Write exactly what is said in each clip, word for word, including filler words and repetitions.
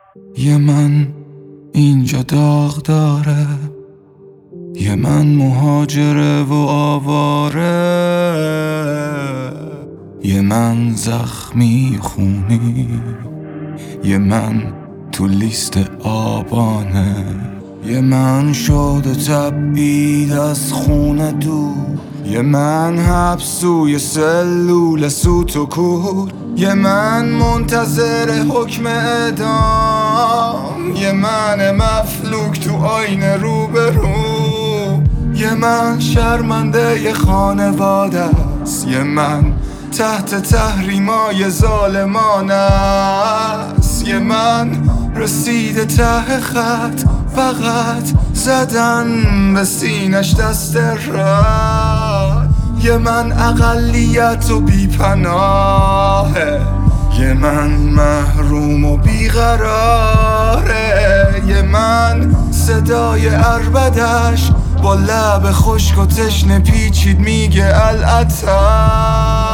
یه من اینجا داغ داره، یه من مهاجره و آواره، یه من زخمی خونی، یه من تو لیست آبانه، یه من شده تبعید از خونه دور، یه من حبسوی سلول سوت و کور، یه من منتظر حکم اعدام، یه من مفلوک تو آینه روبرو، یه من شرمنده ی خانواده است، یه من تحت تحریمای ظالمان است، یه من رسیده ته خط فقط زدن به سینش دست رد، یه من اقلیت و بی پناهه، یه من محروم و بیقراره، یه من صدای عربدش با لب خشک و تشنه پیچید میگه العطا.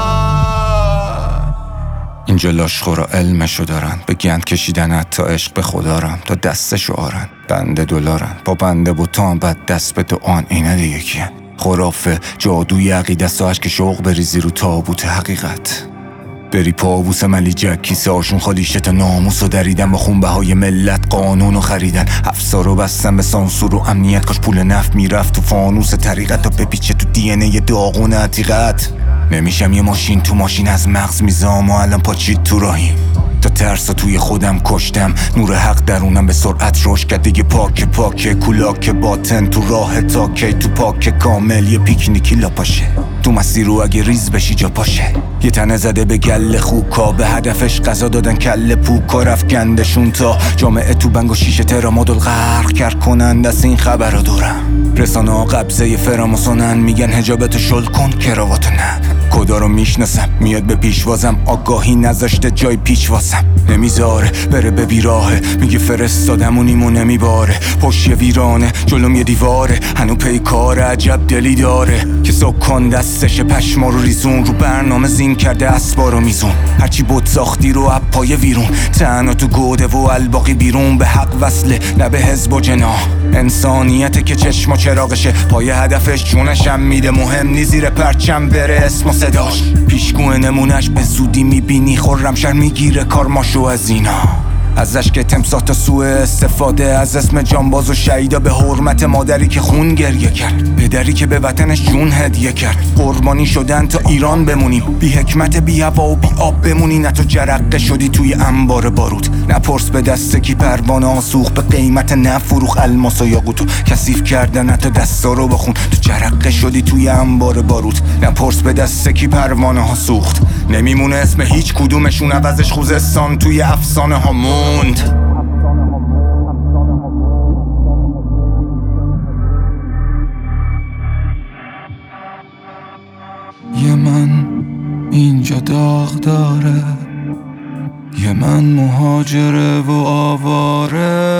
اینجا لاشخورا علمشو دارن، به گند کشیدن حتی عشق به خدارن، تا دستشو آرن بنده دلارن، با بنده بوتان بد دست به تو آن اینه دیگه کیه؟ خرافه جادوی عقیده ساش که شوق بریزی رو تابوت حقیقت، بری پاووس ملی جک کیسه هاشون خالی شت ناموس و دریدن، با خون بهای ملت قانون و خریدن، افسار رو بستن به سانسور و امنیت، کاش پول نفت میرفت تو فانوس طریقت تا بپیچه تو دی ان ای داغون عتیقت. نمیشم یه ماشین تو ماشین از مغز میزام و الان پاچید تو راهیم، تا ترسا توی خودم کشتم، نور حق درونم به سرعت روش کرد دیگه، پاک پاک کولاک باطن تو راه تا کی، تو پاک کامل یه پیکنیکی لاپاشه، تو مسیر رو اگه ریز بشی جا پاشه، یه تنه زده به گل خوکا، به هدفش غذا دادن کل پوکا، رفکندشون تا جامعه تو بنگ و شیشه ترامادول غرق کرد کنند از این خبر رو دورم، رسانه ها قبضه فراموسونن، میگن حجابتو شل کن کراواتو نه، کدا رو میشناسم میاد به پیشوازم، آگاهی نذاشته جای پیچ واسم، نمیذاره بره به بیراهه، میگه فرستادمونیمو نمیباره، پشت ویرانه جلوم یه دیواره، هنو پی کار عجب دلی داره، که سکن دستش پشما رو ریزون، رو برنامه زین کرده اسبا رو میزون، هرچی بود ساختی رو اب پای ویرون، تنها تو گوده و الباقی بیرون، به حق وصله نه به حزب و جناح، انسانیته که چشم و چراغشه، پای هدفش جونشم میده، مهم نی زیر پرچم بره اسم و صداش، پیشگوه نمونش به زودی میبینی، خرمشهر میگیره کارماشو از اینا، ازش که تمساح تا سوء استفاده از اسم جانباز و شهیدا، به حرمت مادری که خون گریه کرد، پدری که به وطنش جون هدیه کرد، قربانی شدن تا ایران بمونیم، بی حکمت بی هوا و بی آب بمونی، نه تو جرقه شدی توی انبار بارود، نپرس به دست کی پروانه آسوخ، به قیمت نفروخ الماس و یاقوتو کثیف کردن حتی دستا رو بخون، تو جرقه شدی توی انبار بارود، نپرس به دست کی پروانه ها سوخت، نمیمونه اسم هیچ کدومشون، عوضش خوزستان توی افسانه ها موند. یه من اینجا داغ داره، یه من مهاجره و آواره،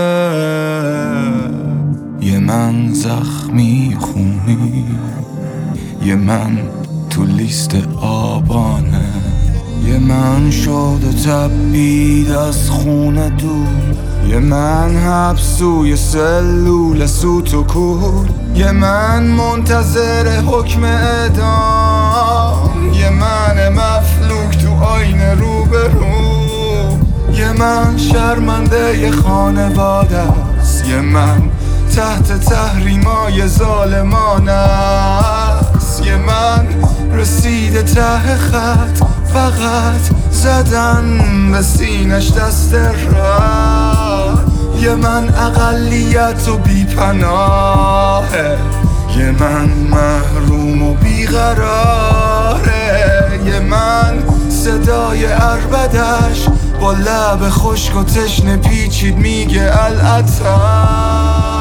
یه من زخمی خونی، یه من تو لیست آبانه، یه من شده تبعید از خونه دور، یه من حبسوی سلول سوت و کور، یه من منتظر حکم اعدام، یه من مفلوک تو آینه روبرو، یه من شرمنده ی خانواده است، یه من تحت تحریمای ظالمان است، یه من رسیده ته خط فقط زدن به سینش دست رد، یه من اقلیت و بی پناهه، یه من محروم و بیقراره، یه من صدای عربدش با لب خشک و تشنه پیچید میگه العطا.